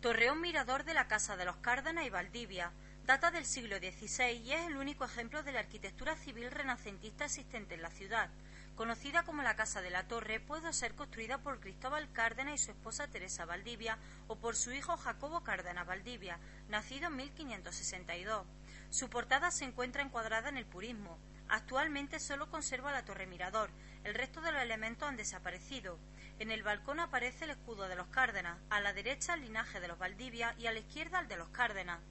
Torreón mirador de la Casa de los Cárdenas y Valdivia. Data del siglo XVI y es el único ejemplo de la arquitectura civil renacentista existente en la ciudad. Conocida como la Casa de la Torre, pudo ser construida por Cristóbal Cárdenas y su esposa Teresa Valdivia o por su hijo Jacobo Cárdenas Valdivia, nacido en 1562. Su portada se encuentra encuadrada en el purismo. Actualmente solo conserva la torre mirador, el resto de los elementos han desaparecido. En el balcón aparece el escudo de los Cárdenas, a la derecha el linaje de los Valdivia y a la izquierda el de los Cárdenas.